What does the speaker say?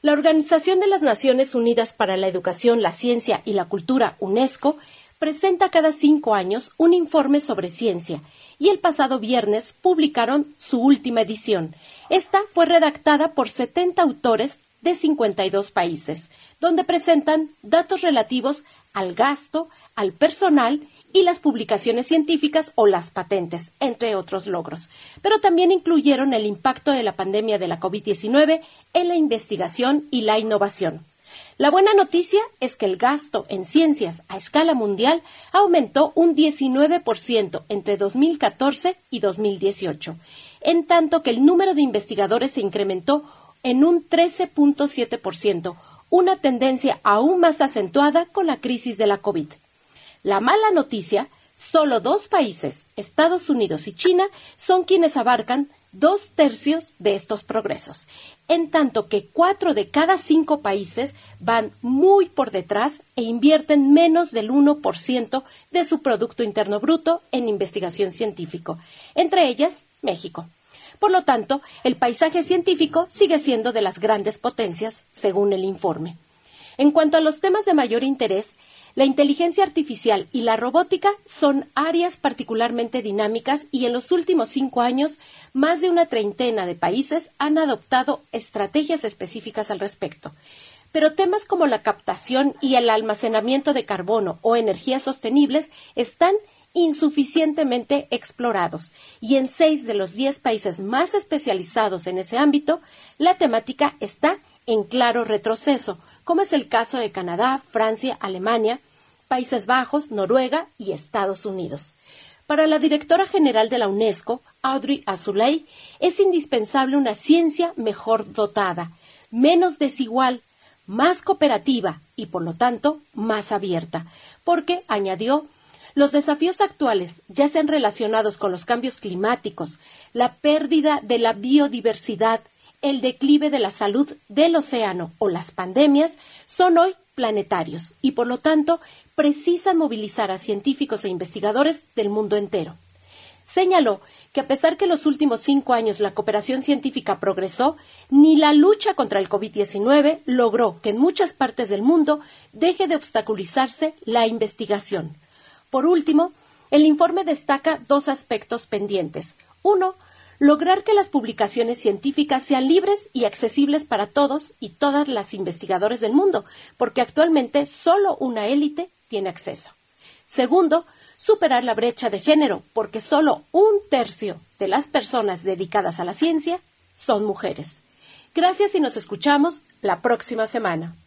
La Organización de las Naciones Unidas para la Educación, la Ciencia y la Cultura, UNESCO, presenta cada 5 años un informe sobre ciencia y el pasado viernes publicaron su última edición. Esta fue redactada por 70 autores de 52 países, donde presentan datos relativos al gasto, al personal y las publicaciones científicas o las patentes, entre otros logros. Pero también incluyeron el impacto de la pandemia de la COVID-19 en la investigación y la innovación. La buena noticia es que el gasto en ciencias a escala mundial aumentó un 19% entre 2014 y 2018, en tanto que el número de investigadores se incrementó en un 13.7%, una tendencia aún más acentuada con la crisis de la COVID. La mala noticia, solo 2 países, Estados Unidos y China, son quienes abarcan 2/3 de estos progresos, en tanto que 4 de cada 5 países van muy por detrás e invierten menos del 1% de su Producto Interno Bruto en investigación científica, entre ellas México. Por lo tanto, el paisaje científico sigue siendo de las grandes potencias, según el informe. En cuanto a los temas de mayor interés, la inteligencia artificial y la robótica son áreas particularmente dinámicas y en los últimos 5 años, más de una treintena de países han adoptado estrategias específicas al respecto. Pero temas como la captación y el almacenamiento de carbono o energías sostenibles están insuficientemente explorados y en 6 de los 10 países más especializados en ese ámbito, la temática está en claro retroceso, como es el caso de Canadá, Francia, Alemania, Países Bajos, Noruega y Estados Unidos. Para la directora general de la UNESCO, Audrey Azoulay, es indispensable una ciencia mejor dotada, menos desigual, más cooperativa y, por lo tanto, más abierta, porque, añadió, los desafíos actuales, ya sean relacionados con los cambios climáticos, la pérdida de la biodiversidad, el declive de la salud del océano o las pandemias, son hoy planetarios y, por lo tanto, precisan movilizar a científicos e investigadores del mundo entero. Señaló que a pesar que en los últimos 5 años la cooperación científica progresó, ni la lucha contra el COVID-19 logró que en muchas partes del mundo deje de obstaculizarse la investigación. Por último, el informe destaca 2 aspectos pendientes. 1, lograr que las publicaciones científicas sean libres y accesibles para todos y todas las investigadores del mundo, porque actualmente solo una élite tiene acceso. Segundo, superar la brecha de género, porque solo 1/3 de las personas dedicadas a la ciencia son mujeres. Gracias y nos escuchamos la próxima semana.